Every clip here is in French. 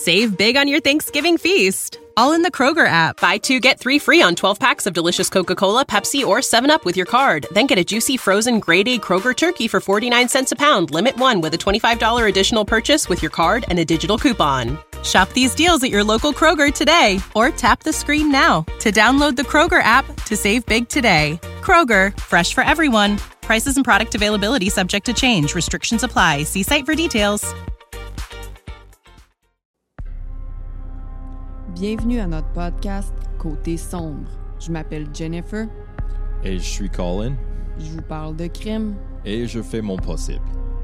Save big on your Thanksgiving feast, all in the Kroger app. Buy 2, get 3 free on 12 packs of delicious Coca-Cola, Pepsi, or 7-Up with your card. Then get a juicy frozen grade-A Kroger turkey for 49 cents a pound. Limit 1 with a $25 additional purchase with your card and a digital coupon. Shop these deals at your local Kroger today or tap the screen now to download the Kroger app to save big today. Kroger, fresh for everyone. Prices and product availability subject to change. Restrictions apply. See site for details. Bienvenue à notre podcast Côté sombre. Je m'appelle Jennifer. Et je suis Colin. Je vous parle de crime. Et je fais mon possible.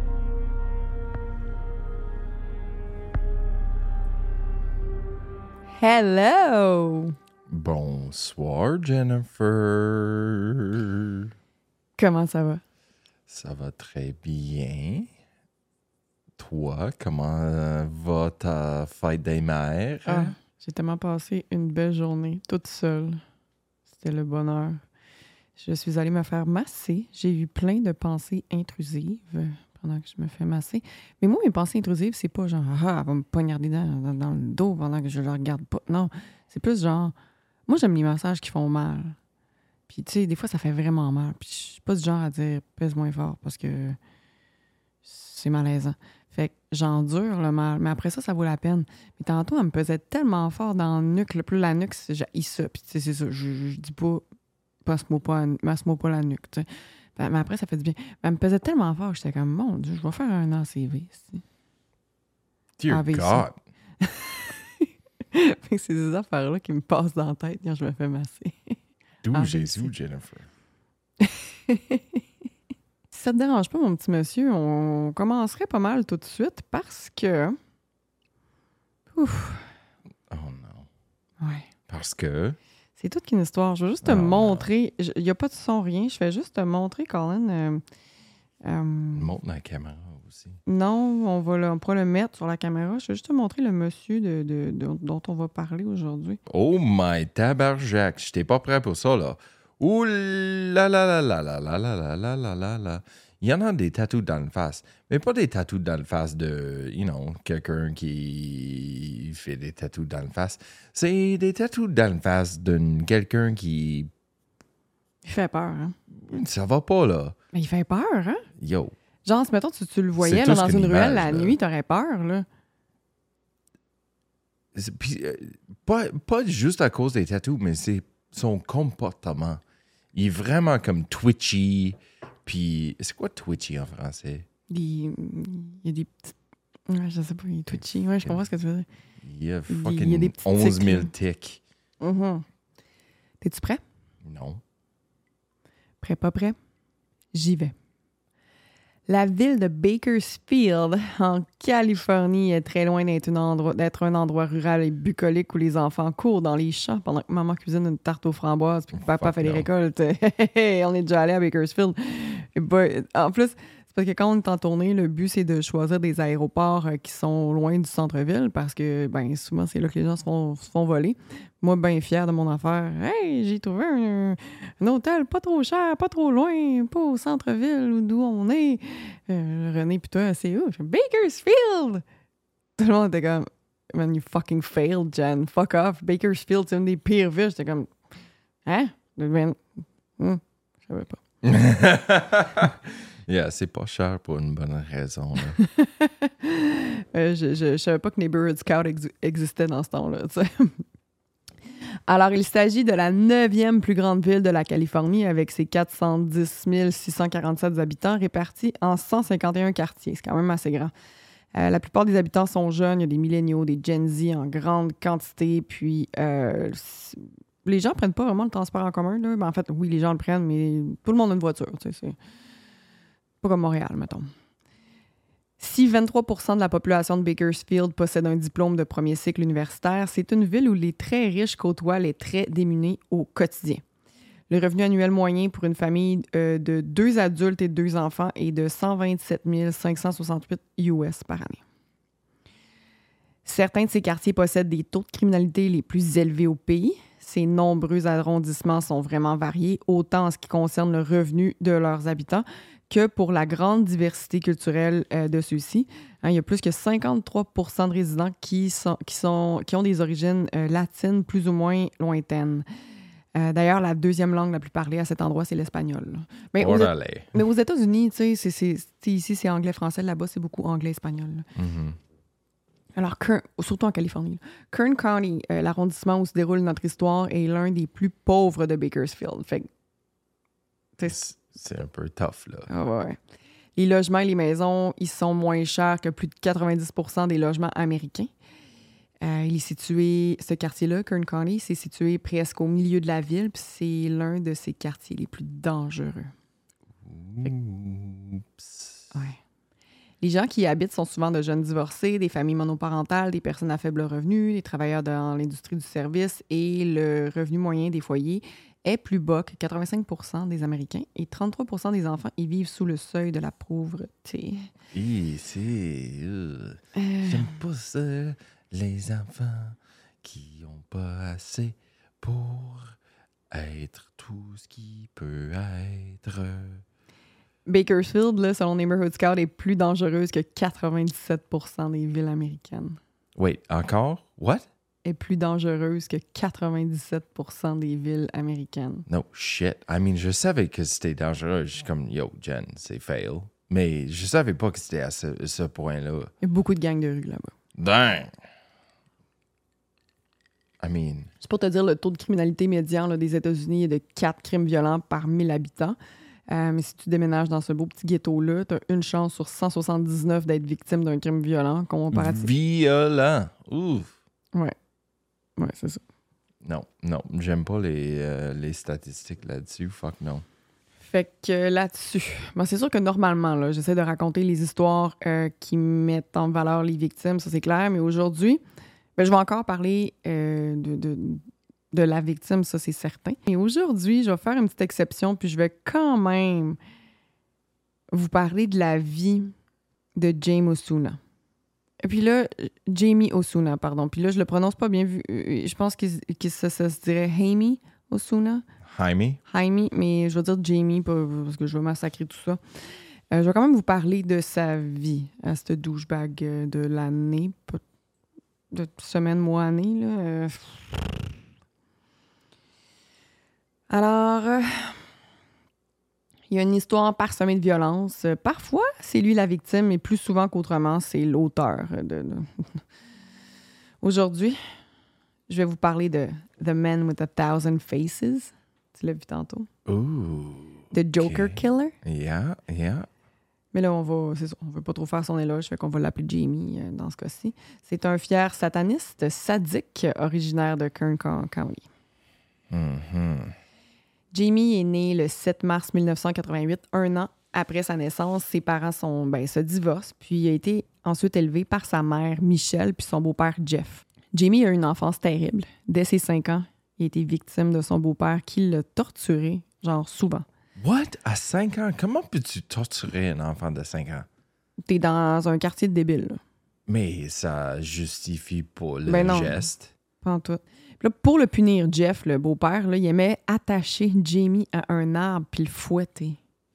Hello! Bonsoir, Jennifer. Comment ça va? Ça va très bien. Toi, comment va ta fête des mères? Ah, j'ai tellement passé une belle journée, toute seule. C'était le bonheur. Je suis allée me faire masser. J'ai eu plein de pensées intrusives pendant que je me fais masser. Mais moi, mes pensées intrusives, c'est pas genre « Ah, elle va me poignarder dans le dos pendant que je la regarde pas. » Non, c'est plus genre... Moi, j'aime les massages qui font mal. Puis, tu sais, des fois, ça fait vraiment mal. Puis, je suis pas du genre à dire « Pèse moins fort » parce que c'est malaisant. Fait que j'endure le mal. Mais après ça, ça vaut la peine. Mais tantôt, elle me pesait tellement fort dans la nuque. Là, plus la nuque, j'ai ça. Puis, tu sais, c'est ça. Je dis pas « Masse-moi pas la nuque. » tu sais. Mais après, ça fait du bien. Mais elle me pesait tellement fort que j'étais comme, mon Dieu, je vais faire un ACV. Dear AVC. God! Fait que c'est des affaires-là qui me passent dans la tête quand je me fais masser. D'où AVC. Jésus, Jennifer? Si ça te dérange pas, mon petit monsieur, on commencerait pas mal tout de suite parce que... Ouf. Oh non. Ouais. Parce que... C'est toute qu'une histoire. Je veux juste te montrer. Il n'y a pas de son, rien. Je vais juste te montrer, Colin. Montre la caméra aussi. Non, on pourra le mettre sur la caméra. Je vais juste te montrer le monsieur dont on va parler aujourd'hui. Oh my tabarjac! Je t'ai pas prêt pour ça, là. Ouh là là là là là là là là là là là là. Il y en a des tatous dans le face. Mais pas des tatous dans le face de, quelqu'un qui fait des tatous dans le face. C'est des tatous dans le face de quelqu'un qui... Il fait peur, hein? Ça va pas, là. Mais il fait peur, hein? Yo. Genre, si mettons, tu le voyais C'est là, tout dans ce une qu'une ruelle image, la là. nuit, t'aurais peur, là. Puis, pas juste à cause des tatous, mais c'est son comportement. Il est vraiment comme twitchy. Puis, c'est quoi twitchy en français? Il y a des petites... Ouais, je sais pas, il est twitchy. Ouais, je comprends ce que tu veux dire. Il y a Il y a fucking des petits 11 tics, 000 là. tics. Mm-hmm. T'es-tu prêt? Non. Prêt, pas prêt? J'y vais. La ville de Bakersfield, en Californie, est très loin d'être un endroit rural et bucolique où les enfants courent dans les champs pendant que maman cuisine une tarte aux framboises puis que papa fait les récoltes. On est déjà allé à Bakersfield. En plus, c'est parce que quand on est en tournée, le but, c'est de choisir des aéroports qui sont loin du centre-ville parce que, ben, souvent, c'est là que les gens se font voler. Moi, bien fière de mon affaire. Hey, j'ai trouvé un hôtel pas trop cher, pas trop loin, pas au centre-ville d'où on est. René, puis toi, c'est où? Bakersfield! Tout le monde était comme, man, you fucking failed, Jen. Fuck off. Bakersfield, c'est une des pires villes. J'étais comme, hein? Je savais pas. Yeah, c'est pas cher pour une bonne raison. Là. Je savais pas que Neighborhood Scout existait dans ce temps-là. Tu sais. Alors, il s'agit de la 9e plus grande ville de la Californie avec ses 410 647 habitants répartis en 151 quartiers. C'est quand même assez grand. La plupart des habitants sont jeunes. Il y a des milléniaux, des Gen Z en grande quantité. Puis, les gens prennent pas vraiment le transport en commun. Là. Ben, en fait, oui, les gens le prennent, mais tout le monde a une voiture. Tu sais, c'est pas comme Montréal, mettons. Si 23% de la population de Bakersfield possède un diplôme de premier cycle universitaire, c'est une ville où les très riches côtoient les très démunis au quotidien. Le revenu annuel moyen pour une famille de 2 adultes et 2 enfants est de 127 568 US par année. Certains de ces quartiers possèdent des taux de criminalité les plus élevés au pays. Ces nombreux arrondissements sont vraiment variés, autant en ce qui concerne le revenu de leurs habitants que pour la grande diversité culturelle de ceux-ci. Hein, il y a plus que 53% de résidents qui ont des origines latines plus ou moins lointaines. D'ailleurs, la deuxième langue la plus parlée à cet endroit, c'est l'espagnol. Mais aux États-Unis, tu sais, ici, c'est anglais-français. Là-bas, c'est beaucoup anglais-espagnol. Mm-hmm. Alors, surtout en Californie. Kern County, l'arrondissement où se déroule notre histoire, est l'un des plus pauvres de Bakersfield. Fait que, c'est un peu tough, là. Ah ouais. Les logements et les maisons, ils sont moins chers que plus de 90% des logements américains. Il est situé, ce quartier-là, Kern County, c'est situé presque au milieu de la ville, puis c'est l'un de ses quartiers les plus dangereux. Oups. Ouais. Les gens qui y habitent sont souvent de jeunes divorcés, des familles monoparentales, des personnes à faible revenu, des travailleurs dans l'industrie du service, et le revenu moyen des foyers est plus bas que 85% des Américains et 33% des enfants y vivent sous le seuil de la pauvreté. J'aime pas ça. Les enfants qui ont pas assez pour être tout ce qui peut être. Bakersfield, là, selon Neighborhood Scout, est plus dangereuse que 97% des villes américaines. Wait, encore? What? Est plus dangereuse que 97% des villes américaines. No shit. I mean, je savais que c'était dangereux. Je suis comme, yo, Jen, c'est fail. Mais je savais pas que c'était à ce point-là. Il y a beaucoup de gangs de rue là-bas. Dang! I mean... C'est pour te dire, le taux de criminalité médian là, des États-Unis est de 4 crimes violents par 1000 habitants. Mais si tu déménages dans ce beau petit ghetto-là, tu as une chance sur 179 d'être victime d'un crime violent comparatif. Violent! Ouf! Ouais. Ouais, c'est ça. Non, j'aime pas les statistiques là-dessus. Fuck non. Fait que là-dessus, c'est sûr que normalement, là, j'essaie de raconter les histoires qui mettent en valeur les victimes, ça c'est clair, mais aujourd'hui, je vais encore parler de la victime, ça c'est certain. Et aujourd'hui, je vais faire une petite exception, puis je vais quand même vous parler de la vie de Jamie Osuna. Et puis là, Jamie Osuna, pardon. Puis là, je le prononce pas bien vu. Je pense que ça se dirait Jaime Osuna. Jaime, mais je vais dire Jamie parce que je vais massacrer tout ça. Je vais quand même vous parler de sa vie à ce douchebag de l'année, de semaine, mois, année. Là. Alors, il y a une histoire parsemée de violence. Parfois, c'est lui la victime, mais plus souvent qu'autrement, c'est l'auteur. Aujourd'hui, je vais vous parler de The Man with a Thousand Faces. Tu l'as vu tantôt? Ooh, The Joker Killer. Yeah. Mais là, on veut pas trop faire son éloge, fait qu'on va l'appeler Jamie dans ce cas-ci. C'est un fier sataniste sadique originaire de Kern County. Mm-hmm. Jamie est né le 7 mars 1988, un an après sa naissance. Ses parents se divorcent, puis il a été ensuite élevé par sa mère, Michelle, puis son beau-père, Jeff. Jamie a eu une enfance terrible. Dès ses 5 ans, il a été victime de son beau-père qui l'a torturé, souvent. What? À 5 ans? Comment peux-tu torturer un enfant de 5 ans? T'es dans un quartier de débiles, là. Mais ça justifie pas le geste. Pas en tout. Puis là, pour le punir, Jeff, le beau-père, là, il aimait attacher Jamie à un arbre puis le fouetter.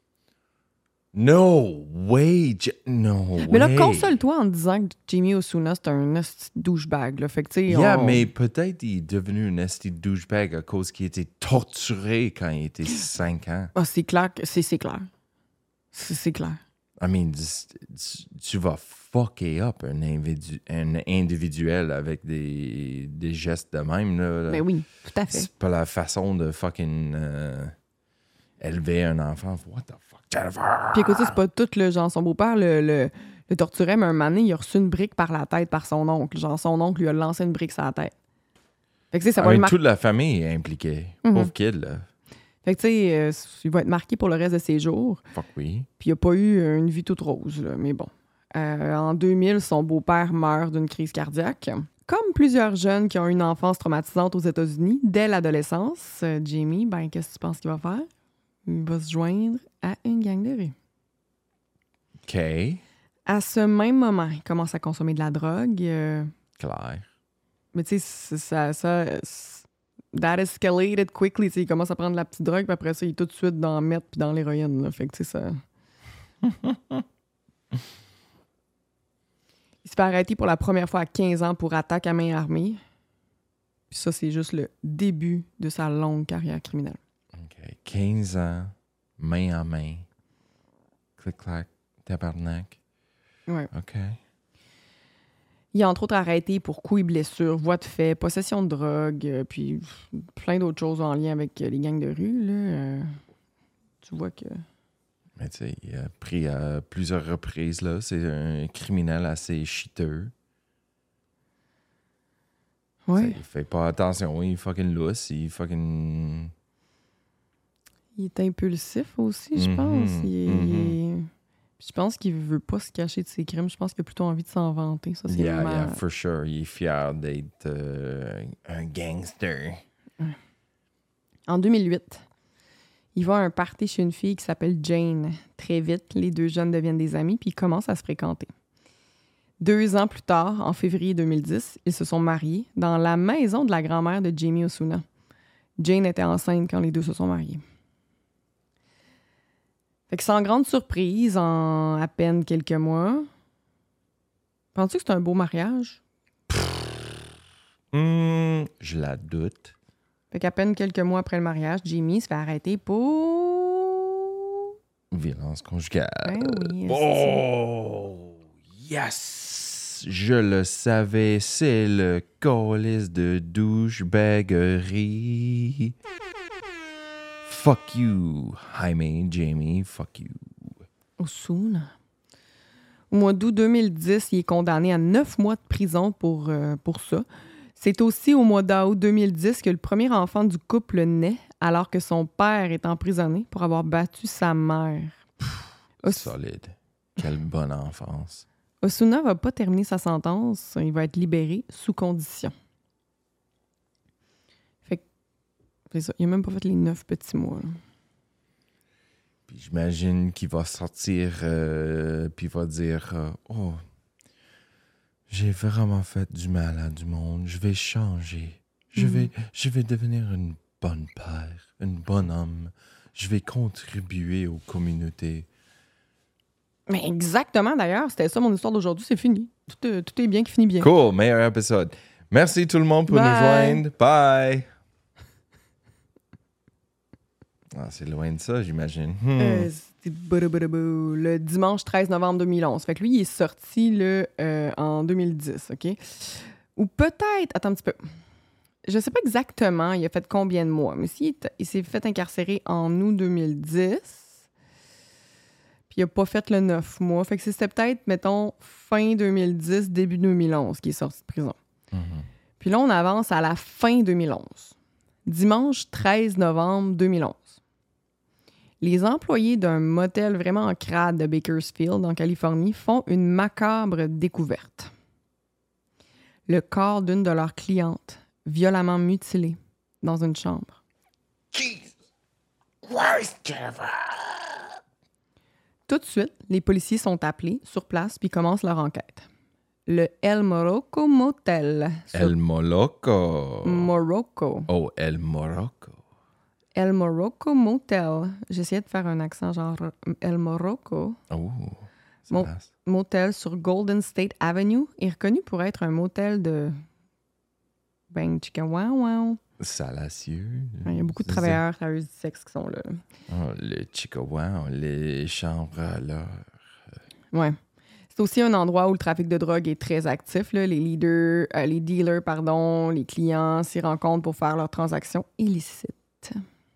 No way! Mais là, console-toi en te disant que Jamie Osuna, c'est un douchebag. Là. Fait que, tu sais, mais peut-être il est devenu un douchebag à cause qu'il était torturé quand il était 5 ans. Ah, c'est clair. C'est clair. C'est clair. I mean, tu vas fucker up un individuel avec des gestes de même. Là. Ben oui, tout à fait. C'est pas la façon de fucking élever un enfant. What the fuck, Jennifer? Puis écoute, c'est pas tout, là, son beau-père le torturait, mais un moment donné, il a reçu une brique par la tête par son oncle. Son oncle lui a lancé une brique sur la tête. Fait que, ça va toute la famille est impliquée. Pauvre kid, là. Fait que, tu sais, il va être marqué pour le reste de ses jours. Fuck oui. Puis il a pas eu une vie toute rose, là, mais bon. En 2000, son beau-père meurt d'une crise cardiaque. Comme plusieurs jeunes qui ont eu une enfance traumatisante aux États-Unis, dès l'adolescence, Jamie, qu'est-ce que tu penses qu'il va faire? Il va se joindre à une gang de rue. OK. À ce même moment, il commence à consommer de la drogue. Clair. Mais tu sais, that escalated quickly. Il commence à prendre de la petite drogue, puis après ça, il est tout de suite dans le meth puis dans l'héroïne. Là. Fait que tu sais, ça... Il se fait arrêter pour la première fois à 15 ans pour attaque à main armée. Puis ça, c'est juste le début de sa longue carrière criminelle. OK. 15 ans, main en main. Clic-clac, tabarnak. Ouais. OK. Il est entre autres arrêté pour coups et blessures, voies de fait, possession de drogue, puis plein d'autres choses en lien avec les gangs de rue. Là. Tu vois que... Mais tu sais, il a pris à plusieurs reprises, là. C'est un criminel assez chiteux. Ouais. Il fait pas attention, il est fucking lousse, il fucking... Il est impulsif aussi, je pense. Je pense qu'il veut pas se cacher de ses crimes. Je pense qu'il a plutôt envie de s'en vanter. Ça, c'est Yeah, for sure. Il est fier d'être un gangster. En 2008, il va à un party chez une fille qui s'appelle Jane. Très vite, les deux jeunes deviennent des amis puis ils commencent à se fréquenter. 2 ans plus tard, en février 2010, ils se sont mariés dans la maison de la grand-mère de Jamie Osuna. Jane était enceinte quand les deux se sont mariés. Fait que sans grande surprise, en à peine quelques mois... Penses-tu que c'est un beau mariage? Je la doute. Fait qu'à peine quelques mois après le mariage, Jamie se fait arrêter pour... Violence conjugale. Ben oui. Oh! Yes! Je le savais, c'est le calice de douchebaguerie. Fuck you, Jaime, Jamie, fuck you. Osuna. Au mois d'août 2010, il est condamné à 9 mois de prison pour ça. C'est aussi au mois d'août 2010 que le premier enfant du couple naît, alors que son père est emprisonné pour avoir battu sa mère. Solide. Quelle bonne enfance. Osuna va pas terminer sa sentence. Il va être libéré sous condition. Fait que, c'est ça. Il a même pas fait les 9 petits mois. Là. Puis j'imagine qu'il va sortir puis il va dire oh, j'ai vraiment fait du mal à du monde. Je vais changer. Je vais devenir une bonne père, une bonne homme. Je vais contribuer aux communautés. Mais exactement, d'ailleurs. C'était ça mon histoire d'aujourd'hui. C'est fini. Tout est bien qui finit bien. Cool, meilleur épisode. Merci tout le monde pour nous joindre. Bye! Ah, c'est loin de ça, j'imagine. C'était le dimanche 13 novembre 2011. Fait que lui, il est sorti en 2010, OK? Ou peut-être... Attends un petit peu. Je sais pas exactement il a fait combien de mois, mais s'il il s'est fait incarcérer en août 2010, puis il a pas fait le 9 mois. Fait que c'était peut-être, mettons, fin 2010, début 2011 qu'il est sorti de prison. Puis là, on avance à la fin 2011. Dimanche 13 novembre 2011. Les employés d'un motel vraiment en crade de Bakersfield, en Californie, font une macabre découverte. Le corps d'une de leurs clientes, violemment mutilé, dans une chambre. Tout de suite, les policiers sont appelés sur place puis commencent leur enquête. Le El Morocco Motel. El Morocco. Morocco. Oh, El Morocco. El Morocco Motel. J'essayais de faire un accent genre El Morocco. Oh, Motel sur Golden State Avenue est reconnu pour être un motel de... Bang, chicken, wow, wow. Salacieux. Il y a beaucoup de travailleurs du sexe qui sont là. Oh, le chihuahua, les chambres à l'heure. Ouais. C'est aussi un endroit où le trafic de drogue est très actif. Là. Les dealers, les clients s'y rencontrent pour faire leurs transactions illicites.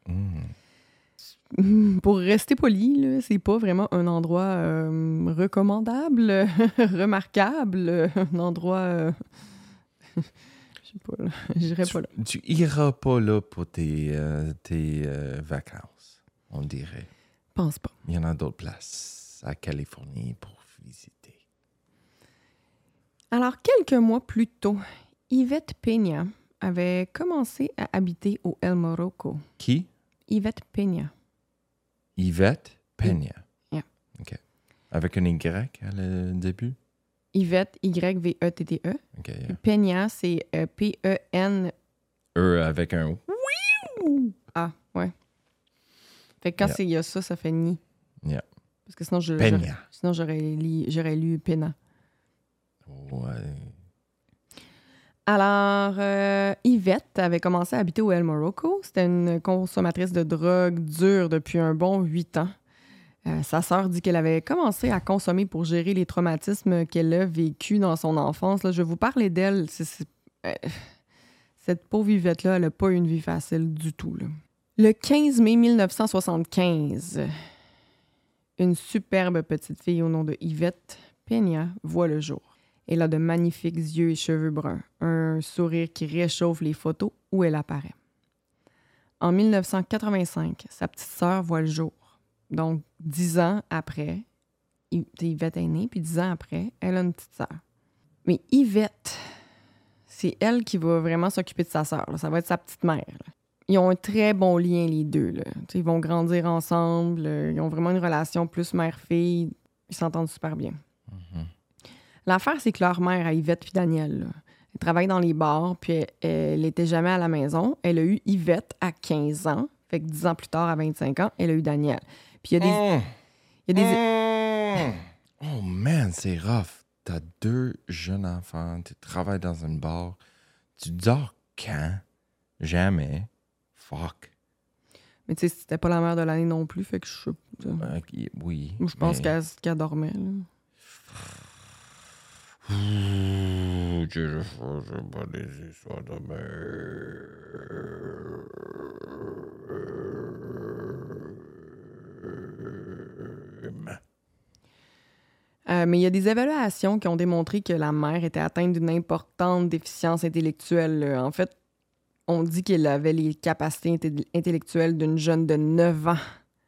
Pour rester poli, là, c'est pas vraiment un endroit recommandable, remarquable, un endroit... je sais pas, là. J'irais pas là. Tu iras pas là pour tes vacances, on dirait. Pense pas. Il y en a d'autres places à Californie pour visiter. Alors, quelques mois plus tôt, Yvette Peña avait commencé à habiter au El Morocco. Qui? Yvette Peña. Yvette Peña. Yeah. OK. Avec un Y à le début? Yvette, Y-V-E-T-T-E. OK, yeah. Peña, c'est P-E-N... Avec un... Ah, ouais. Fait que quand il y a ça, ça fait ni. Yeah. Parce que sinon, j'aurais lu Pena. Ouais. Alors, Yvette avait commencé à habiter au El Morocco. C'était une consommatrice de drogue dure depuis un bon 8 ans. Sa sœur dit qu'elle avait commencé à consommer pour gérer les traumatismes qu'elle a vécus dans son enfance. Là, je vais vous parler d'elle. Cette pauvre Yvette-là, elle n'a pas eu une vie facile du tout. Là. Le 15 mai 1975, une superbe petite fille au nom de Yvette Peña voit le jour. Elle a de magnifiques yeux et cheveux bruns, un sourire qui réchauffe les photos où elle apparaît. En 1985, sa petite sœur voit le jour. Donc, 10 ans après, Yvette est née, puis 10 ans après, elle a une petite sœur. Mais Yvette, c'est elle qui va vraiment s'occuper de sa sœur. Là. Ça va être sa petite mère. Là. Ils ont un très bon lien, les deux. Là. Ils vont grandir ensemble. Ils ont vraiment une relation plus mère-fille. Ils s'entendent super bien. Mm-hmm. L'affaire, c'est que leur mère, à Yvette puis Daniel, là, elle travaille dans les bars, puis elle n'était jamais à la maison. Elle a eu Yvette à 15 ans. Fait que 10 ans plus tard, à 25 ans, elle a eu Daniel. Puis il y a des... Oh man, c'est rough. T'as 2 jeunes enfants, tu travailles dans un bar. Tu dors quand? Jamais. Fuck. Mais tu sais, c'était pas la mère de l'année non plus, fait que je sais pas. Oui. Je pense qu'elle dormait, là. Je pas des histoires de Mais il y a des évaluations qui ont démontré que la mère était atteinte d'une importante déficience intellectuelle. Là. En fait, on dit qu'elle avait les capacités intellectuelles d'une jeune de 9 ans.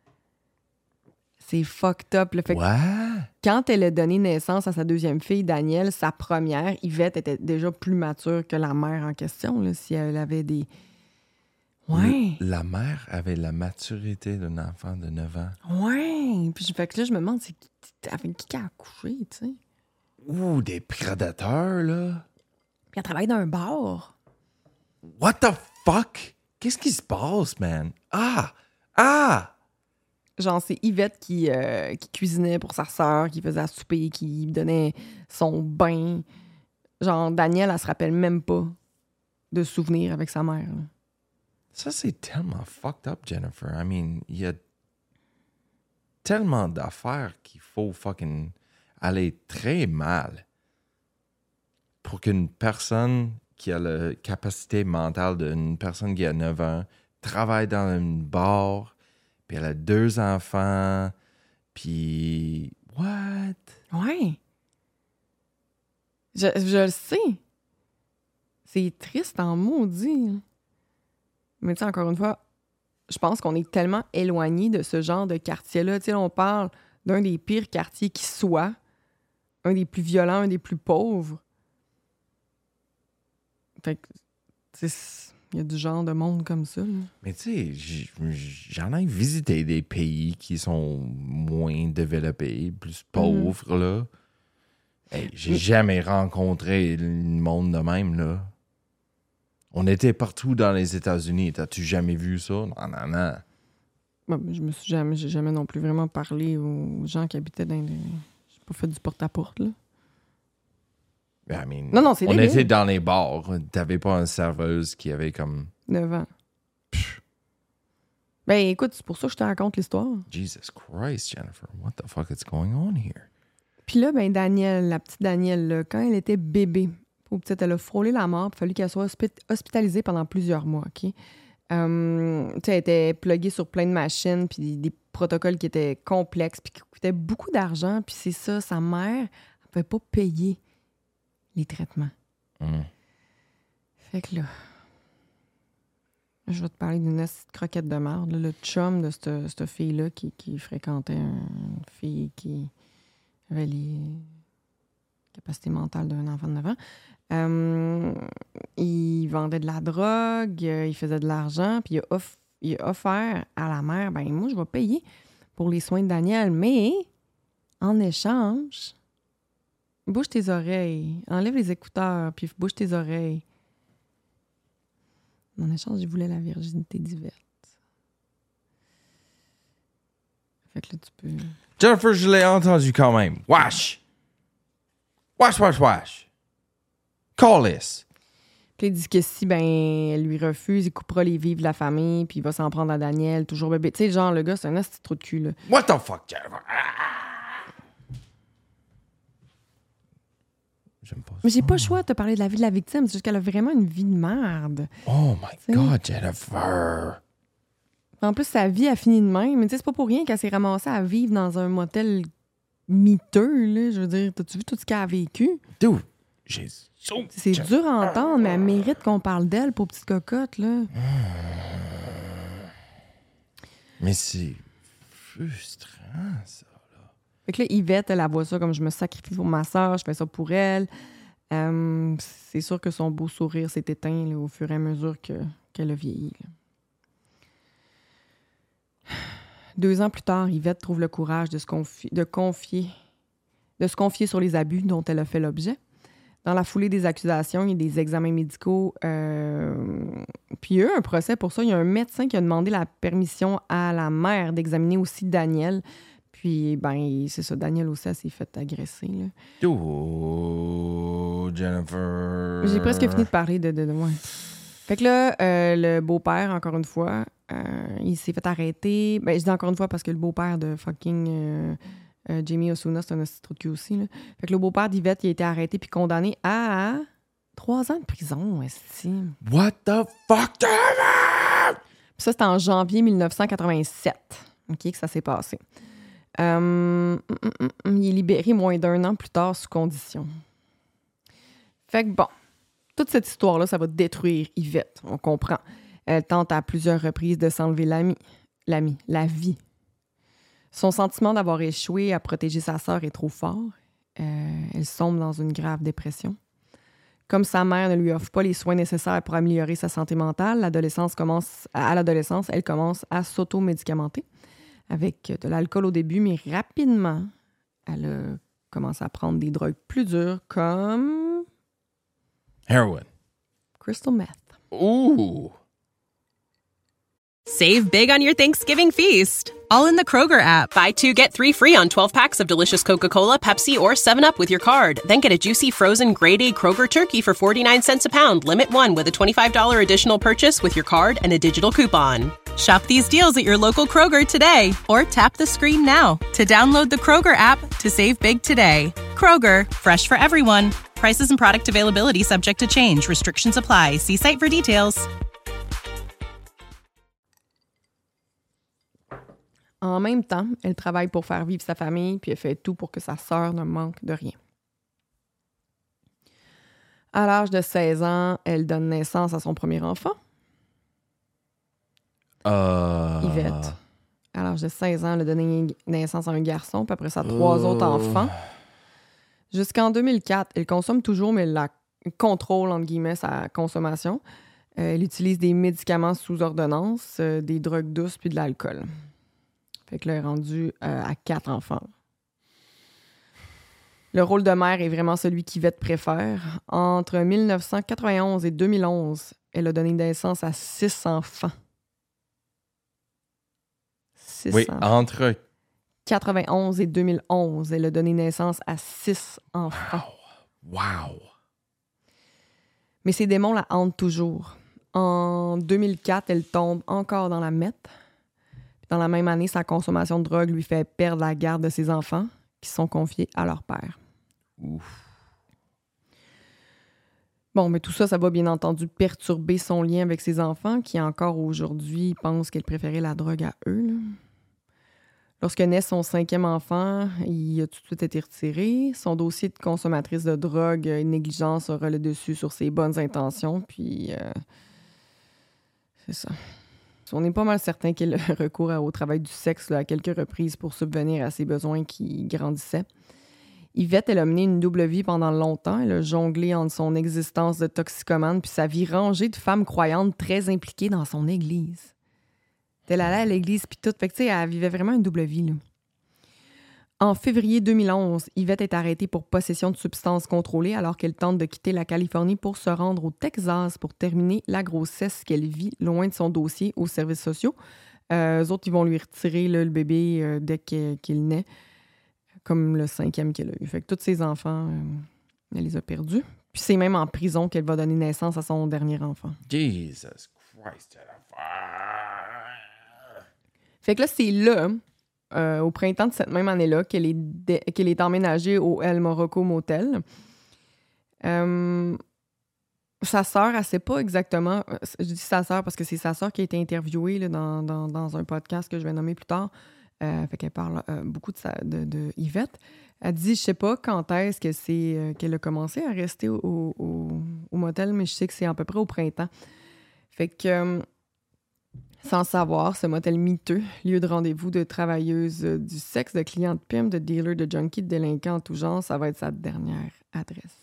C'est fucked up. Là. Fait que quand elle a donné naissance à sa deuxième fille, Danielle, sa première, Yvette était déjà plus mature que la mère en question, là, si elle avait des... Ouais. La mère avait la maturité d'un enfant de 9 ans. Ouais. Puis fait que là, je me demande, c'est avec qui elle a accouché, tu sais? Ouh, des prédateurs, là. Puis elle travaille dans un bar. What the fuck? Qu'est-ce qui se passe, man? Ah! Genre, c'est Yvette qui cuisinait pour sa sœur, qui faisait à souper, qui donnait son bain. Genre, Danielle, elle se rappelle même pas de souvenirs avec sa mère. Là. Ça, c'est tellement fucked up, Jennifer. I mean, il y a tellement d'affaires qu'il faut fucking aller très mal pour qu'une personne qui a la capacité mentale d'une personne qui a 9 ans travaille dans un bar, puis elle a 2 enfants, puis... What? Ouais. Je le sais. C'est triste en maudit. Là. Mais tu sais, encore une fois, je pense qu'on est tellement éloigné de ce genre de quartier-là. Tu sais, on parle d'un des pires quartiers qui soit, un des plus violents, un des plus pauvres. Fait que, tu sais, il y a du genre de monde comme ça. Là. Mais tu sais, j'en ai visité des pays qui sont moins développés, plus pauvres, là. Hey, j'ai jamais rencontré le monde de même, là. On était partout dans les États-Unis. T'as-tu jamais vu ça? Non. Bon, j'ai jamais non plus vraiment parlé aux gens qui habitaient dans les... J'ai pas fait du porte-à-porte, là. I mean, Non, c'est on débile. était dans les bars. T'avais pas une serveuse qui avait comme... 9 ans. Ben, écoute, c'est pour ça que je te raconte l'histoire. Jesus Christ, Jennifer, what the fuck is going on here? Puis là, ben, Danielle, la petite Danielle, là, quand elle était bébé, pauvre petite, elle a frôlé la mort, puis il a fallu qu'elle soit hospitalisée pendant plusieurs mois, OK? Tu sais, elle était pluguée sur plein de machines, puis des protocoles qui étaient complexes, puis qui coûtaient beaucoup d'argent, puis c'est ça, sa mère, elle pouvait pas payer les traitements. Fait que là, je vais te parler d'une petite croquette de marde, là, le chum de cette fille-là qui fréquentait une fille qui avait les capacités mentales d'un enfant de 9 ans. Il vendait de la drogue, il faisait de l'argent, puis il a offert à la mère, ben moi, je vais payer pour les soins de Daniel, mais en échange, bouge tes oreilles, enlève les écouteurs, puis bouge tes oreilles. En échange, je voulais la virginité d'Yvette. Fait que là, tu peux... Jennifer, je l'ai entendu quand même. Wesh! Wesh! Callis! Puis il dit que si, elle lui refuse, il coupera les vivres de la famille, puis il va s'en prendre à Daniel, toujours bébé. Tu sais, genre, le gars, c'est un asti de trou de cul, là. What the fuck, Jennifer? J'aime pas ça. Mais j'ai pas le choix de te parler de la vie de la victime, c'est juste qu'elle a vraiment une vie de merde. Oh my God, Jennifer! En plus, sa vie a fini de même. Mais tu sais, c'est pas pour rien qu'elle s'est ramassée à vivre dans un motel miteux, là. Je veux dire, t'as-tu vu tout ce qu'elle a vécu? Dude, Jésus. C'est dur à entendre, mais elle mérite qu'on parle d'elle, pour petite cocotte, là. Mais c'est frustrant, ça. Fait que là, Yvette, elle voit ça comme je me sacrifie pour ma soeur, je fais ça pour elle. C'est sûr que son beau sourire s'est éteint là, au fur et à mesure qu'elle a vieilli. Là. 2 ans plus tard, Yvette trouve le courage de se confier sur les abus dont elle a fait l'objet. Dans la foulée des accusations, il y a des examens médicaux. Puis il y a eu un procès pour ça. Il y a un médecin qui a demandé la permission à la mère d'examiner aussi Daniel. Puis, c'est ça, Daniel aussi, s'est fait agresser. Là. Oh, Jennifer. J'ai presque fini de parler de moi. Fait que là, le beau-père, encore une fois, il s'est fait arrêter. Je dis encore une fois parce que le beau-père de fucking Jamie Osuna, c'est un petit trou de cul aussi. Là. Fait que le beau-père d'Yvette, il a été arrêté puis condamné à 3 ans de prison, estime. What the fuck, Jennifer? Puis ça, c'était en janvier 1987 que ça s'est passé. Il est libéré moins d'1 an plus tard sous condition. Fait que bon, toute cette histoire-là, ça va détruire Yvette, on comprend. Elle tente à plusieurs reprises de s'enlever la vie. Son sentiment d'avoir échoué à protéger sa sœur est trop fort. Elle sombre dans une grave dépression. Comme sa mère ne lui offre pas les soins nécessaires pour améliorer sa santé mentale, à l'adolescence, elle commence à s'auto-médicamenter avec de l'alcool au début, mais rapidement, elle a commencé à prendre des drogues plus dures comme... Heroin. Crystal meth. Ooh. Save big on your Thanksgiving feast, all in the Kroger app. Buy 2, get 3 free on 12 packs of delicious Coca-Cola, Pepsi, or 7-Up with your card. Then get a juicy frozen grade-A Kroger turkey for 49 cents a pound. Limit 1 with a $25 additional purchase with your card and a digital coupon. Shop these deals at your local Kroger today, or tap the screen now to download the Kroger app to save big today. Kroger, fresh for everyone. Prices and product availability subject to change. Restrictions apply. See site for details. En même temps, elle travaille pour faire vivre sa famille, puis elle fait tout pour que sa sœur ne manque de rien. À l'âge de 16 ans, elle donne naissance à son premier enfant, Yvette. À l'âge de 16 ans, elle a donné naissance à un garçon, puis après ça, 3 autres enfants. Jusqu'en 2004, elle consomme toujours, mais elle contrôle, entre guillemets, sa consommation. Elle utilise des médicaments sous ordonnance, des drogues douces, puis de l'alcool. Fait que là, elle est rendue à 4 enfants. Le rôle de mère est vraiment celui qu'Yvette préfère. Entre 1991 et 2011, elle a donné naissance à 6 enfants. 6 Oui, enfants. entre... 91 et 2011, elle a donné naissance à 6 enfants. Wow! Mais ces démons la hantent toujours. En 2004, elle tombe encore dans la meth. Dans la même année, sa consommation de drogue lui fait perdre la garde de ses enfants qui sont confiés à leur père. Ouf. Bon, mais tout ça, ça va bien entendu perturber son lien avec ses enfants qui, encore aujourd'hui, pensent qu'elle préférait la drogue à eux. Là. Lorsque naît son 5e enfant, il a tout de suite été retiré. Son dossier de consommatrice de drogue et négligence aura le dessus sur ses bonnes intentions. Puis, c'est ça. On est pas mal certain qu'elle a recours au travail du sexe là, à quelques reprises pour subvenir à ses besoins qui grandissaient. Yvette, elle a mené une double vie pendant longtemps. Elle a jonglé entre son existence de toxicomane puis sa vie rangée de femmes croyantes très impliquées dans son église. Elle allait à l'église puis tout. Fait que, tu sais, elle vivait vraiment une double vie, là. En février 2011, Yvette est arrêtée pour possession de substances contrôlées alors qu'elle tente de quitter la Californie pour se rendre au Texas pour terminer la grossesse qu'elle vit loin de son dossier aux services sociaux. Eux autres, ils vont lui retirer là, le bébé dès qu'il naît. comme le 5e qu'elle a eu. Fait que tous ses enfants, elle les a perdus. Puis c'est même en prison qu'elle va donner naissance à son dernier enfant. Jesus Christ. Fait que là, c'est là, au printemps de cette même année-là, qu'elle est emménagée au El Morocco Motel. Sa sœur, elle sait pas exactement... Je dis sa sœur parce que c'est sa sœur qui a été interviewée là, dans un podcast que je vais nommer plus tard. Fait qu'elle parle beaucoup de Yvette. Elle dit, je sais pas quand est-ce que c'est qu'elle a commencé à rester au motel, mais je sais que c'est à peu près au printemps. Fait que, sans savoir, ce motel miteux, lieu de rendez-vous de travailleuses du sexe, de clients de pimp, de dealers, de junkies, de délinquants en tout genre, ça va être sa dernière adresse.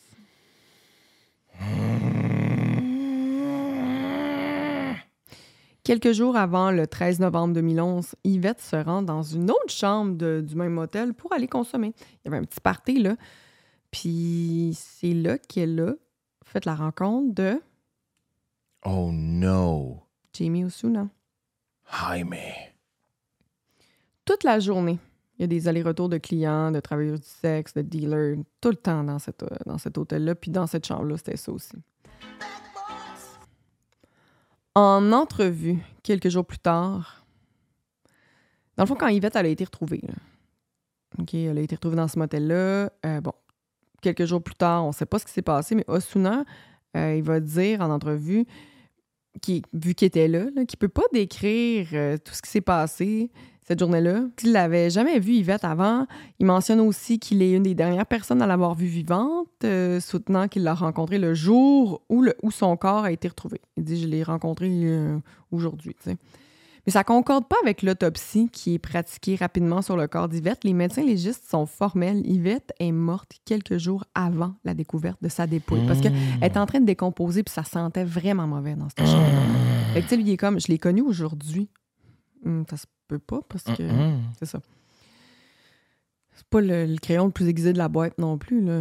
Quelques jours avant le 13 novembre 2011, Yvette se rend dans une autre chambre du même motel pour aller consommer. Il y avait un petit party, là. Puis c'est là qu'elle a fait la rencontre de... Oh no! Jamie Osuna. Jaime. Toute la journée, il y a des allers-retours de clients, de travailleurs du sexe, de dealers, tout le temps dans cet hôtel-là. Puis dans cette chambre-là, c'était ça aussi. En entrevue, quelques jours plus tard, dans le fond, quand Yvette elle a été retrouvée, là. OK, elle a été retrouvée dans ce motel-là. Quelques jours plus tard, on ne sait pas ce qui s'est passé, mais Osuna, il va dire en entrevue, vu qu'il était là, qu'il ne peut pas décrire tout ce qui s'est passé cette journée-là. Il n'avait jamais vu Yvette avant. Il mentionne aussi qu'il est une des dernières personnes à l'avoir vue vivante, soutenant qu'il l'a rencontrée le jour où son corps a été retrouvé. Il dit « Je l'ai rencontrée aujourd'hui ». Mais ça ne concorde pas avec l'autopsie qui est pratiquée rapidement sur le corps d'Yvette. Les médecins légistes sont formels. Yvette est morte quelques jours avant la découverte de sa dépouille parce qu'elle est en train de décomposer puis ça sentait vraiment mauvais dans cette chambre. Fait que, tu sais, lui, il est comme « Je l'ai connue aujourd'hui ». Ça se peut pas parce que c'est ça. C'est pas le crayon le plus aiguisé de la boîte non plus, là.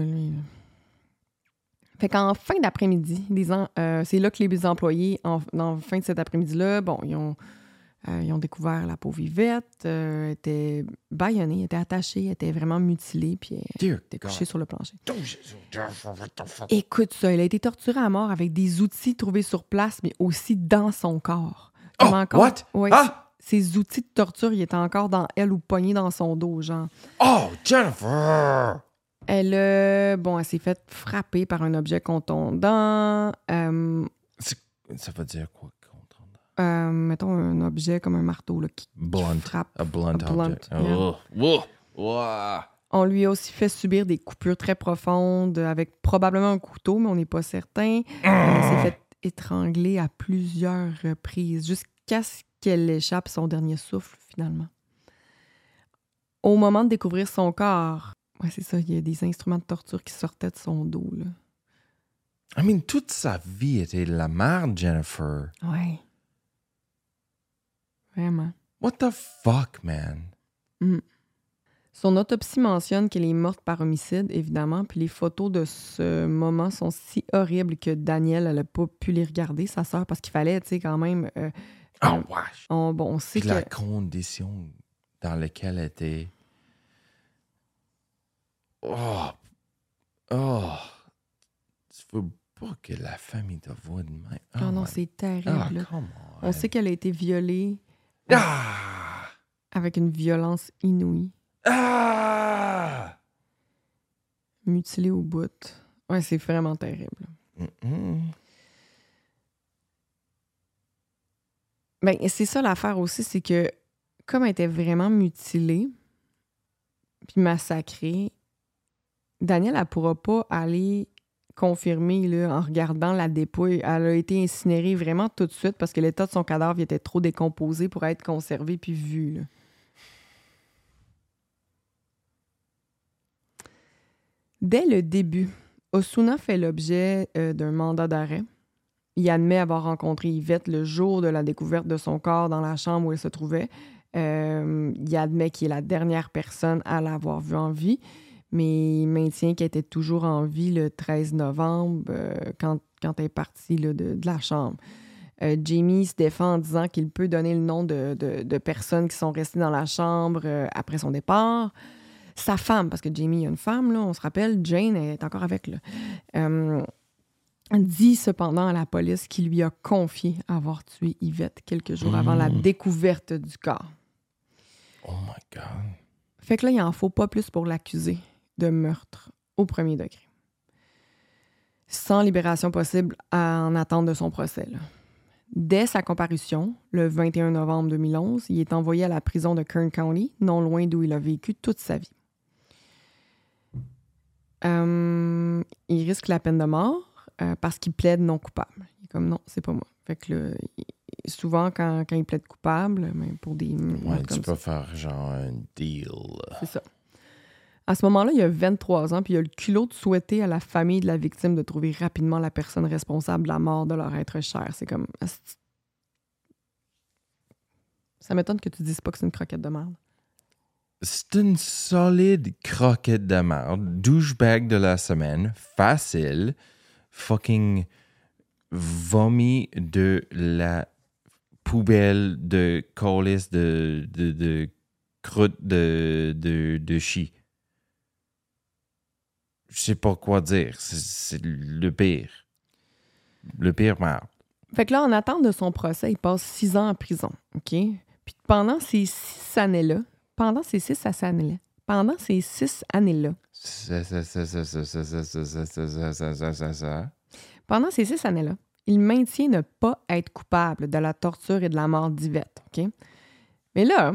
Fait qu'en fin d'après-midi, c'est là que les employés, en fin de cet après-midi-là, bon, ils ont découvert la pauvre Yvette. Elle était bâillonnée, elle était attachée, elle était vraiment mutilée, puis elle était couchée sur le plancher. Écoute ça, elle a été torturée à mort avec des outils trouvés sur place, mais aussi dans son corps. What? Ouais, ses outils de torture, ils étaient encore dans elle ou pognés dans son dos, genre. Oh, Jennifer! Elle s'est faite frapper par un objet contondant. Ça veut dire quoi, contondant? Mettons un objet comme un marteau là, qui frappe. A blunt object. Yeah. On lui a aussi fait subir des coupures très profondes avec probablement un couteau, mais on n'est pas certain. Elle s'est fait étrangler à plusieurs reprises jusqu'à ce qu'elle échappe son dernier souffle, finalement. Au moment de découvrir son corps, ouais, c'est ça, il y a des instruments de torture qui sortaient de son dos, là. I mean, toute sa vie était de la merde, Jennifer. Ouais. Vraiment. What the fuck, man? Son autopsie mentionne qu'elle est morte par homicide, évidemment, puis les photos de ce moment sont si horribles que Danielle, elle n'a pas pu les regarder, sa sœur, parce qu'il fallait, tu sais, quand même... wesh! On sait puis que... la condition dans laquelle elle était... Tu veux pas que la famille te voie de même. non, c'est terrible. Come on. On sait qu'elle a été violée Ah! avec une violence inouïe. Ah! Mutilée au bout. Ouais, c'est vraiment terrible. Ben, c'est ça l'affaire aussi, c'est que comme elle était vraiment mutilée puis massacrée, Danielle, elle ne pourra pas aller confirmer là, en regardant la dépouille. Elle a été incinérée vraiment tout de suite parce que l'état de son cadavre était trop décomposé pour être conservé puis vu. Là. Dès le début, Osuna fait l'objet d'un mandat d'arrêt. Il admet avoir rencontré Yvette le jour de la découverte de son corps dans la chambre où elle se trouvait. Il admet qu'il est la dernière personne à l'avoir vue en vie, mais il maintient qu'elle était toujours en vie le 13 novembre quand elle est partie là, de la chambre. Jamie se défend en disant qu'il peut donner le nom de personnes qui sont restées dans la chambre après son départ. Sa femme, parce que Jamie a une femme, là, on se rappelle, Jane est encore avec, là. Dit cependant à la police qu'il lui a confié avoir tué Yvette quelques jours avant la découverte du corps. Oh my God. Fait que là, il en faut pas plus pour l'accuser de meurtre au premier degré. Sans libération possible en attente de son procès, là. Dès sa comparution, le 21 novembre 2011, il est envoyé à la prison de Kern County, non loin d'où il a vécu toute sa vie. Il risque la peine de mort parce qu'il plaide non coupable. Il est comme non, c'est pas moi. Fait que là, souvent, quand il plaide coupable, mais pour des... Ouais, tu peux faire genre un deal. C'est ça. À ce moment-là, il a 23 ans, puis il a le culot de souhaiter à la famille de la victime de trouver rapidement la personne responsable de la mort de leur être cher. C'est comme... Ça m'étonne que tu dises pas que c'est une croquette de merde. C'est une solide croquette de merde. Douchebag de la semaine. Facile. Fucking vomi de la poubelle de colis de croûte de chi. Je sais pas quoi dire. C'est le pire. Le pire merde. Fait que là, en attente de son procès, il passe 6 ans en prison, OK? Puis pendant ces 6 années-là, pendant ces 6 années-là, il maintient ne pas être coupable de la torture et de la mort d'Yvette, OK? Mais là,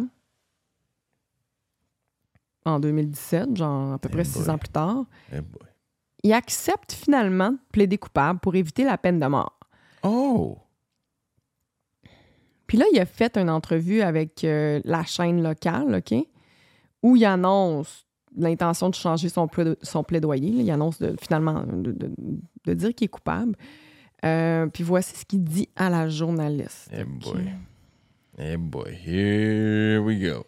en 2017, genre à peu près 6 ans plus tard, il accepte finalement de plaider coupable pour éviter la peine de mort. Oh! Puis là, il a fait une entrevue avec la chaîne locale, OK? Où il annonce l'intention de changer son plaidoyer. Là. Il annonce finalement de dire qu'il est coupable. Puis voici ce qu'il dit à la journaliste. Hey boy. Hey boy. Here we go.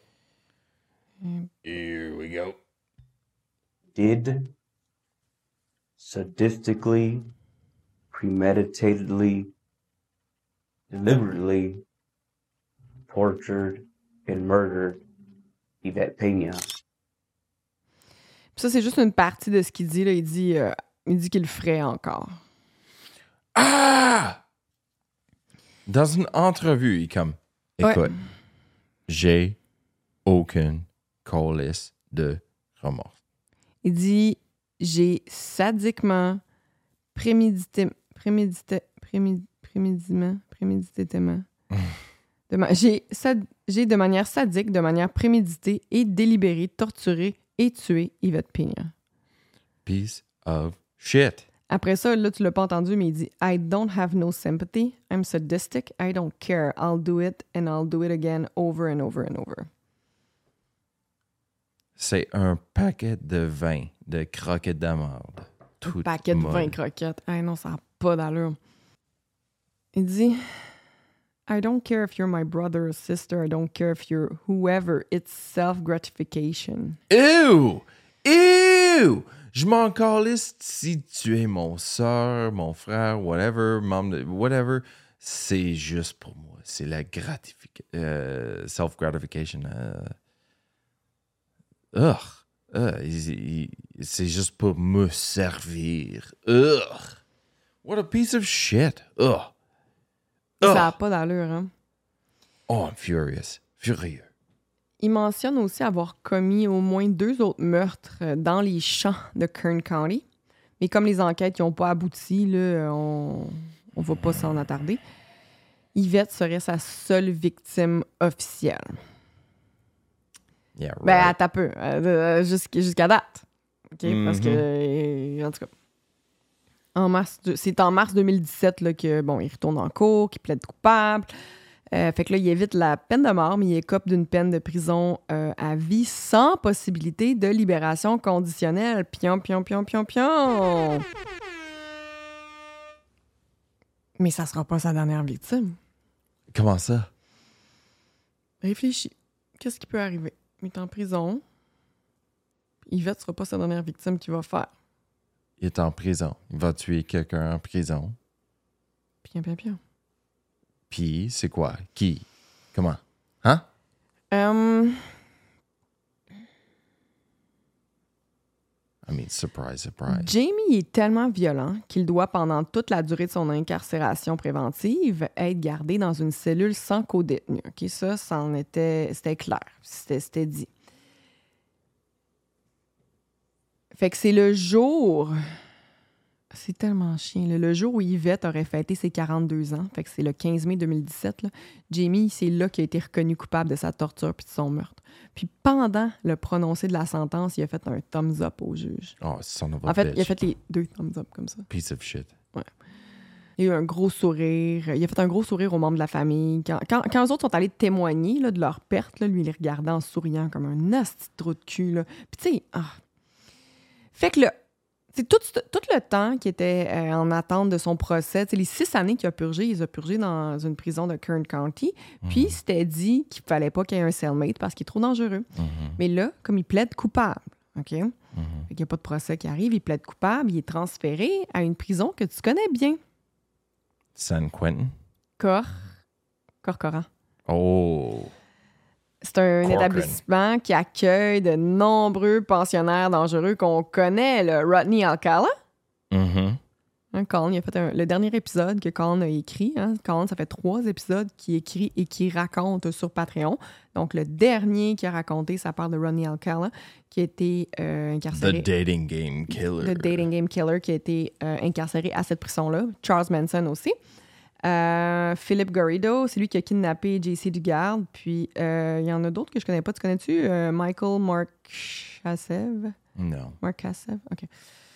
Here we go. Did sadistically, premeditatedly, deliberately tortured and murdered Yvette Peña. Puis ça, c'est juste une partie de ce qu'il dit. Là. Il dit qu'il le ferait encore. Ah! Dans une entrevue, il est comme, écoute, j'ai aucune calice de remords. Il dit, j'ai sadiquement, préméditément, j'ai de manière sadique, de manière préméditée et délibérée, torturé et tué Yvette Peña. Piece of shit. Après ça, là, tu l'as pas entendu, mais il dit « I don't have no sympathy. I'm sadistic. I don't care. I'll do it and I'll do it again over and over and over. » C'est un paquet de vin de croquettes de merde. Un paquet de 20 croquettes. Ah non, ça n'a pas d'allure. Il dit « I don't care if you're my brother or sister. I don't care if you're whoever. It's self-gratification. » Ew! Ew! Je m'en calisse si tu es mon soeur, mon frère, whatever, whatever. C'est juste pour moi. C'est la self-gratification. C'est juste pour me servir. What a piece of shit. Ça n'a pas d'allure, hein? Oh, I'm furious. Furieux. Il mentionne aussi avoir commis au moins 2 autres meurtres dans les champs de Kern County. Mais comme les enquêtes n'ont pas abouti, là, on ne va pas s'en attarder. Yvette serait sa seule victime officielle. Yeah, right. Ben, attends un peu. Jusqu'à date. OK? Parce que, en tout cas, c'est en mars 2017 là, que, bon, il retourne en cour, qu'il plaide coupable. Fait que là, il évite la peine de mort, mais il écope d'une peine de prison à vie sans possibilité de libération conditionnelle. Pion. Mais ça sera pas sa dernière victime. Comment ça? Réfléchis. Qu'est-ce qui peut arriver? Il est en prison. Yvette sera pas sa dernière victime qu'il va faire. Il est en prison. Il va tuer quelqu'un en prison. Pion. Puis, c'est quoi? Qui? Comment? Hein? Jamie. Surprise, surprise. Jamie est tellement violent qu'il doit, pendant toute la durée de son incarcération préventive, être gardé dans une cellule sans codétenu. OK, ça, c'était clair. C'était dit. Fait que c'est le jour... C'est tellement chien. Là. Le jour où Yvette aurait fêté ses 42 ans, fait que c'est le 15 mai 2017, là, Jamie, c'est là qu'il a été reconnu coupable de sa torture puis de son meurtre. Puis pendant le prononcé de la sentence, il a fait un thumbs up au juge. Oh, son of a En fait, bitch. il a fait les 2 thumbs up comme ça. Piece of shit. Il a eu un gros sourire. Il a fait un gros sourire aux membres de la famille. Quand eux autres sont allés témoigner là, de leur perte, là, lui, il les regardait en souriant comme un nasty trou de cul. Là. Puis tu sais... Fait que là, c'est tout le temps qu'il était en attente de son procès, les 6 années qu'il a purgé, il les a purgés dans une prison de Kern County. Puis il s'était dit qu'il fallait pas qu'il y ait un cellmate parce qu'il est trop dangereux. Mais là, comme il plaide coupable, OK? Fait qu'il n'y a pas de procès qui arrive, il plaide coupable, il est transféré à une prison que tu connais bien. San Quentin. Corcoran. Oh. C'est un Corcoran. établissement qui accueille de nombreux pensionnaires dangereux qu'on connaît, le Rodney Alcala. Mm-hmm. Hein, Colin, il a fait le dernier épisode que Colin a écrit. Hein. Colin, ça fait 3 épisodes qu'il écrit et qu'il raconte sur Patreon. Donc, le dernier qu'il a raconté, ça parle de Rodney Alcala, qui a été incarcéré. The Dating Game Killer. The Dating Game Killer, qui a été incarcéré à cette prison-là. Charles Manson aussi. Philip Garrido, c'est lui qui a kidnappé JC Dugard. Puis, il y en a d'autres que je connais pas. Tu connais-tu? Michael Markassev? Non. Markassev, OK.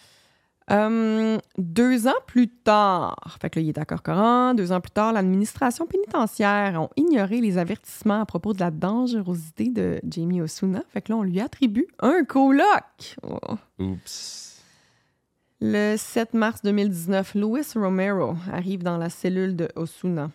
2 ans plus tard, fait que là, il est à Corcoran, 2 ans plus tard, l'administration pénitentiaire a ignoré les avertissements à propos de la dangerosité de Jamie Osuna. Fait que là, on lui attribue un coloc. Oh. Oups. Le 7 mars 2019, Luis Romero arrive dans la cellule de Osuna.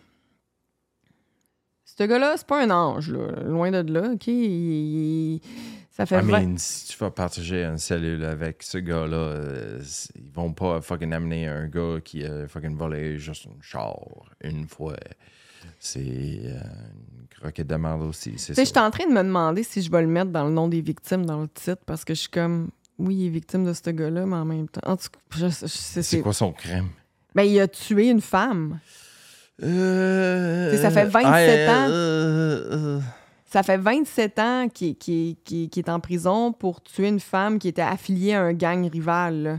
Ce gars-là, c'est pas un ange, là. Loin de là, OK? Ça fait Si tu vas partager une cellule avec ce gars-là, ils vont pas fucking amener un gars qui a fucking volé juste un char une fois. C'est une croquette de merde aussi, c'est ça. Je suis en train de me demander si je vais le mettre dans le nom des victimes dans le titre, parce que je suis comme... Oui, il est victime de ce gars-là, mais en même temps... En tout cas, c'est quoi son crime? Ben, il a tué une femme. Ça fait 27 ans. Ça fait 27 ans qu'il est en prison pour tuer une femme qui était affiliée à un gang rival. Là.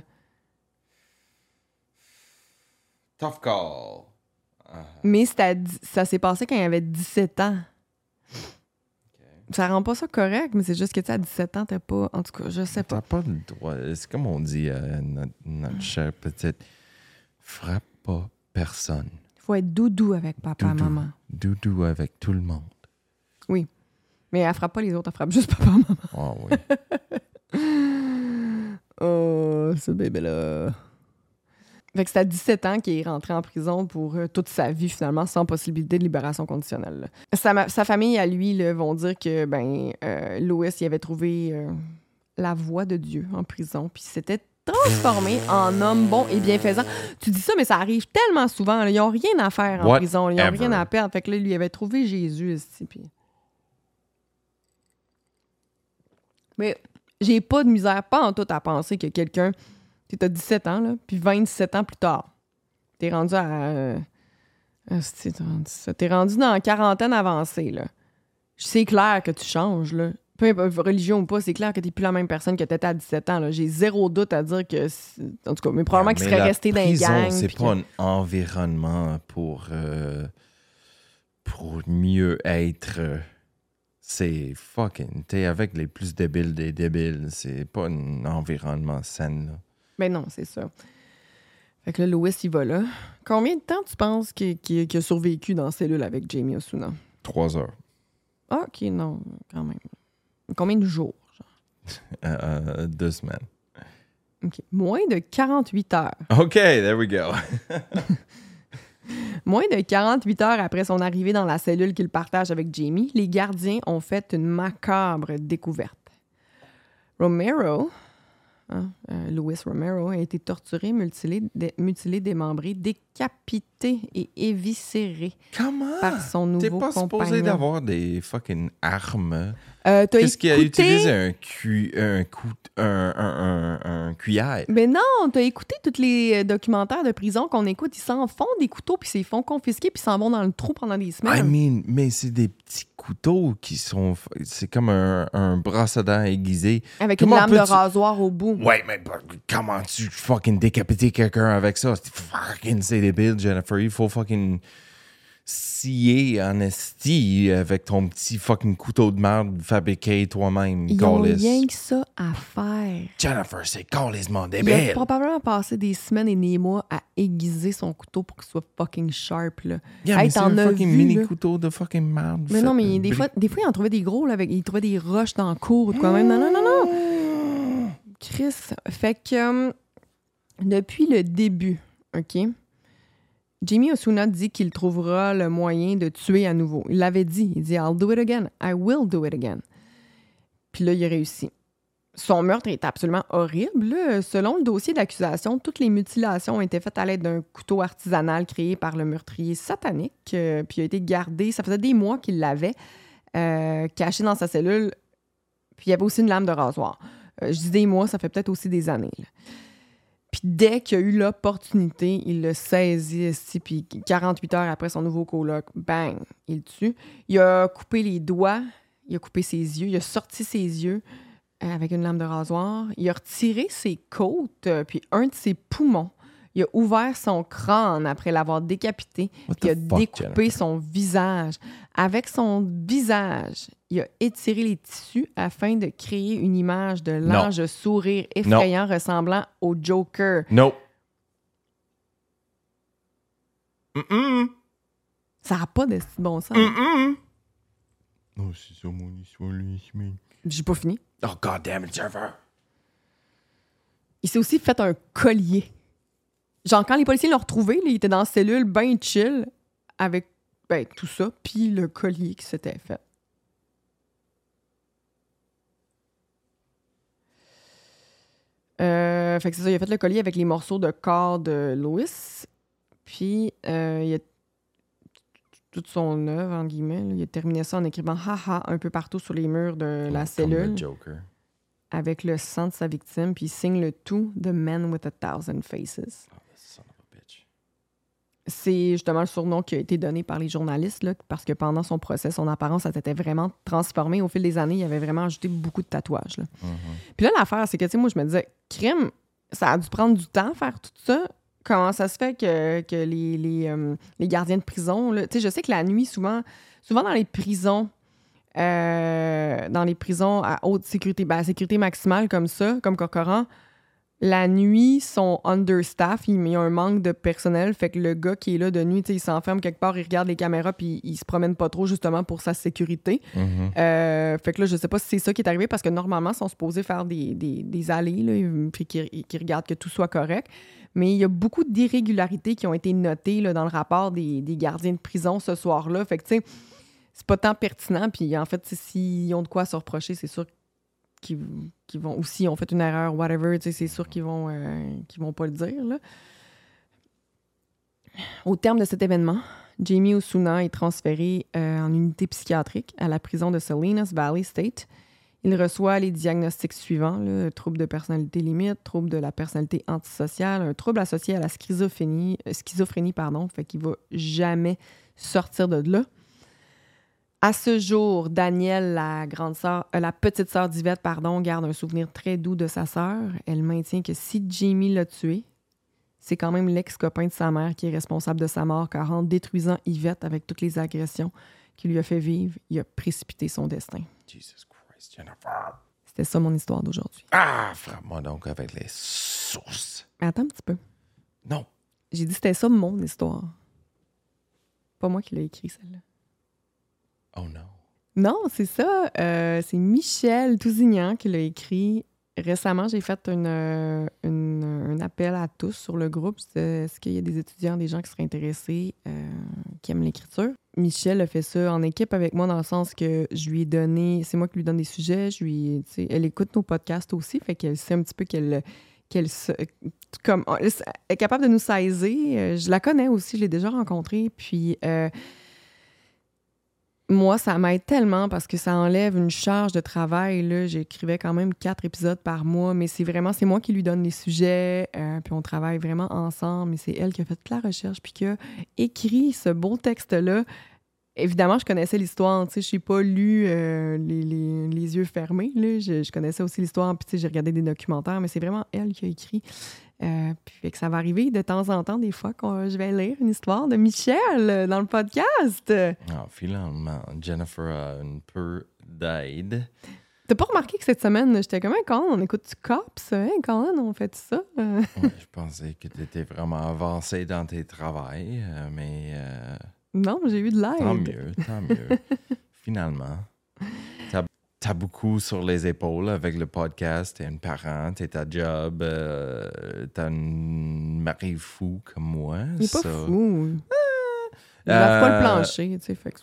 Tough call. Mais ça s'est passé quand il avait 17 ans. Ça rend pas ça correct, mais c'est juste que tu sais, à 17 ans, t'as pas... En tout cas, je sais pas. T'as pas le droit. C'est comme on dit à notre chère petite, frappe pas personne. Il faut être doudou avec papa et maman. Doudou avec tout le monde. Oui. Mais elle frappe pas les autres, elle frappe juste papa et maman. Oh oui. Oh, ce bébé-là. Fait que c'est à 17 ans qu'il est rentré en prison pour toute sa vie, finalement, sans possibilité de libération conditionnelle. Sa famille, à lui, là, vont dire que Louis, il avait trouvé la voie de Dieu en prison, puis s'était transformé en homme bon et bienfaisant. Tu dis ça, mais ça arrive tellement souvent. Là. Ils n'ont rien à faire en prison. Ils n'ont rien à perdre. Fait que là, il lui avait trouvé Jésus ici, puis... Mais j'ai pas de misère, pas en tout, à penser que quelqu'un... T'as 17 ans, là, puis 27 ans plus tard, t'es rendu à... t'es rendu dans la quarantaine avancée, là. C'est clair que tu changes, là. Peu importe, religion ou pas, c'est clair que t'es plus la même personne que t'étais à 17 ans, là. J'ai 0 doute à dire que... En tout cas, mais probablement qu'il serait resté dans les gangs. C'est pas un environnement pour mieux être... C'est fucking... T'es avec les plus débiles des débiles. C'est pas un environnement sain, là. Ben non, c'est ça. Fait que là, Louis, il va là. Combien de temps tu penses qu'il a survécu dans la cellule avec Jamie Osuna? 3 heures. Ah, OK, non, quand même. Combien de jours? Genre? 2 semaines. OK. Moins de 48 heures. OK, there we go. Moins de 48 heures après son arrivée dans la cellule qu'il partage avec Jamie, les gardiens ont fait une macabre découverte. Romero Luis Romero, a été torturé, mutilé, démembré, décapité et éviscéré Comment? par son nouveau T'es pas compagnon. supposé d'avoir des fucking armes. T'as Qu'est-ce qu'il a écouté... utilisé un cuillère? Mais non, t'as écouté tous les documentaires de prison qu'on écoute. Ils s'en font des couteaux, puis ils se font confisquer, puis ils s'en vont dans le trou pendant des semaines. Mais c'est des petits couteaux qui sont... C'est comme un brosse à dents aiguisé. Avec Comment une lame de peux-tu- rasoir au bout. Ouais, mais comment tu fucking décapiter quelqu'un avec ça? C'est débile, Jennifer. Il faut fucking scier en esti avec ton petit fucking couteau de merde fabriqué toi-même. Ils ont câlisse. rien que ça à faire. Jennifer, c'est calissement Il a débile. probablement passé des semaines et des mois à aiguiser son couteau pour qu'il soit fucking sharp, là. Yeah, Hey, mais c'est t'en un as fucking vu, mini là. couteau de fucking merde. Mais non, mais des fois, il en trouvait des gros, là, il trouvait des roches dans le cours ou de quoi même. Non. Chris, fait que depuis le début, OK, Jimmy Osuna dit qu'il trouvera le moyen de tuer à nouveau. Il l'avait dit. Il dit « I'll do it again. I will do it again. » Puis là, il a réussi. Son meurtre est absolument horrible. Là. Selon le dossier d'accusation, toutes les mutilations ont été faites à l'aide d'un couteau artisanal créé par le meurtrier satanique, puis il a été gardé. Ça faisait des mois qu'il l'avait caché dans sa cellule. Puis il y avait aussi une lame de rasoir. Je dis des mois, ça fait peut-être aussi des années. Là. Puis dès qu'il a eu l'opportunité, il l'a saisi, puis 48 heures après son nouveau coloc, bang, il le tue. Il a coupé les doigts, il a coupé ses yeux, il a sorti ses yeux avec une lame de rasoir. Il a retiré ses côtes, puis un de ses poumons. Il a ouvert son crâne après l'avoir décapité, What puis il a the fuck, découpé Jennifer? son visage. Avec son visage, il a étiré les tissus afin de créer une image de l'ange sourire effrayant ressemblant au Joker. No. Mm-mm. Ça n'a pas de si bon sens. Mm-mm. Non, c'est ça mon histoire, lui. J'ai pas fini. Oh, god damn it, Jennifer. Il s'est aussi fait un collier. Genre, quand les policiers l'ont retrouvé, là, il était dans la cellule, ben chill, avec tout ça, puis le collier qui s'était fait. Fait que c'est ça, il a fait le collier avec les morceaux de corps de Louis, puis il a toute son œuvre, en guillemets, là, il a terminé ça en écrivant « haha » un peu partout sur les murs de la Comme cellule. le Joker. Avec le sang de sa victime, puis il signe le tout « The Man with a Thousand Faces Oh, son of a bitch. ». C'est justement le surnom qui a été donné par les journalistes, là, parce que pendant son procès, son apparence s'était vraiment transformée. Au fil des années, il avait vraiment ajouté beaucoup de tatouages. Là. Puis là, l'affaire, c'est que, tu sais, moi, je me disais, crime, ça a dû prendre du temps faire tout ça. Comment ça se fait que les gardiens de prison, là, tu sais, je sais que la nuit, souvent dans les prisons, à haute sécurité, à sécurité maximale comme ça, comme Corcoran, la nuit, sont understaff, il y a un manque de personnel, fait que le gars qui est là de nuit, il s'enferme quelque part, il regarde les caméras, puis il se promène pas trop, justement, pour sa sécurité. Fait que là, je sais pas si c'est ça qui est arrivé, parce que normalement, ils sont supposés faire des allées, là, puis qui regardent que tout soit correct. Mais il y a beaucoup d'irrégularités qui ont été notées là, dans le rapport des gardiens de prison ce soir-là. Fait que, tu sais, c'est pas tant pertinent. Puis, en fait, s'ils ont de quoi se reprocher, c'est sûr qu'ils vont... Ou s'ils ont fait une erreur, whatever, tu sais, c'est sûr qu'ils vont pas le dire, là. Au terme de cet événement, Jamie Osuna est transféré en unité psychiatrique à la prison de Salinas Valley State. Il reçoit les diagnostics suivants, là, trouble de personnalité limite, trouble de la personnalité antisociale, un trouble associé à la schizophrénie, fait qu'il va jamais sortir de là. À ce jour, Danielle, la petite sœur d'Yvette, garde un souvenir très doux de sa sœur. Elle maintient que si Jamie l'a tué, c'est quand même l'ex-copain de sa mère qui est responsable de sa mort, car en détruisant Yvette avec toutes les agressions qu'il lui a fait vivre, il a précipité son destin. Jesus Christ, Jennifer. C'était ça mon histoire d'aujourd'hui. Ah, frappe-moi donc avec les sources. Mais attends un petit peu. Non. J'ai dit c'était ça mon histoire. Pas moi qui l'ai écrit, celle-là. Oh non. Non, c'est ça. C'est Michel Tousignan qui l'a écrit. Récemment, j'ai fait un appel à tous sur le groupe. Est-ce qu'il y a des étudiants, des gens qui seraient intéressés, qui aiment l'écriture? Michel a fait ça en équipe avec moi dans le sens que je lui ai donné... C'est moi qui lui donne des sujets. Elle écoute nos podcasts aussi, fait qu'elle sait un petit peu elle est capable de nous saisir. Je la connais aussi, je l'ai déjà rencontrée. Puis moi, ça m'aide tellement parce que ça enlève une charge de travail. Là. J'écrivais quand même 4 épisodes par mois, mais c'est moi qui lui donne les sujets. Puis on travaille vraiment ensemble. Mais c'est elle qui a fait toute la recherche puis qui a écrit ce beau texte-là. Évidemment, je connaissais l'histoire, tu sais, je n'ai pas lu les yeux fermés, là. Je connaissais aussi l'histoire, puis tu sais, j'ai regardé des documentaires, mais c'est vraiment elle qui a écrit. Puis fait que ça va arriver de temps en temps, des fois, que je vais lire une histoire de Michel dans le podcast. Finalement, Jennifer a un peu d'aide. T'as pas remarqué que cette semaine, j'étais comme, quand on écoute du Cops, quand on fait ça? Ouais, je pensais que tu étais vraiment avancé dans tes travails, mais... Non, j'ai eu de l'aide. Tant mieux. Finalement. T'as beaucoup sur les épaules avec le podcast. T'es une parent, t'es ta job. T'as une mari fou comme moi. Il est pas fou. Il lave pas le plancher, tu sais. Fait que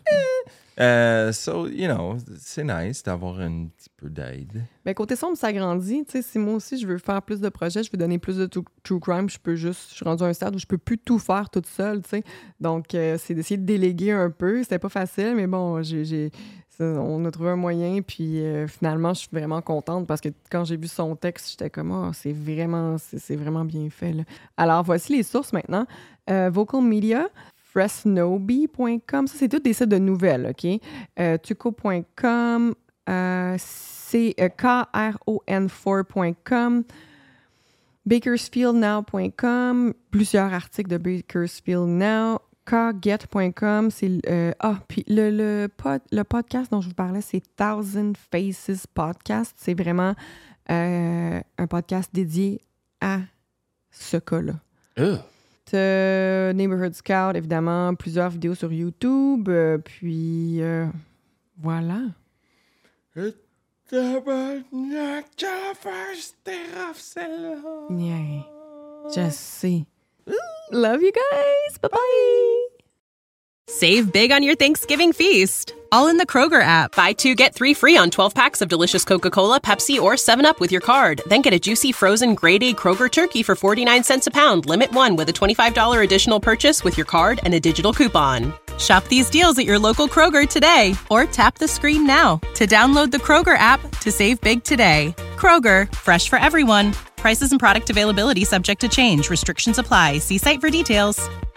c'est nice d'avoir un petit peu d'aide. Ben, côté sombre, ça grandit. Tu sais, si moi aussi, je veux faire plus de projets, je veux donner plus de true crime, je suis rendu à un stade où je peux plus tout faire toute seule, tu sais. Donc, c'est d'essayer de déléguer un peu. C'était pas facile, mais bon, on a trouvé un moyen, puis finalement, je suis vraiment contente parce que quand j'ai vu son texte, j'étais comme, c'est vraiment bien fait, là. Alors, voici les sources maintenant. Vocal Media, Fresnoby.com, ça, c'est tous des sites de nouvelles, OK? Tuco.com, c'est KRON4.com, Bakersfieldnow.com, plusieurs articles de Bakersfield Now, kget.com, c'est puis le podcast dont je vous parlais, c'est Thousand Faces Podcast. C'est vraiment un podcast dédié à ce cas-là. Neighborhood Scout, évidemment, plusieurs vidéos sur YouTube, puis voilà. Yeah, je sais. Love you guys. Bye-bye. Save big on your Thanksgiving feast, all in the Kroger app. Buy 2, get 3 free on 12 packs of delicious Coca-Cola, Pepsi, or 7-Up with your card. Then get a juicy frozen grade-A Kroger turkey for 49 cents a pound. Limit 1 with a $25 additional purchase with your card and a digital coupon. Shop these deals at your local Kroger today, or tap the screen now to download the Kroger app to save big today. Kroger, fresh for everyone. Prices and product availability subject to change. Restrictions apply. See site for details.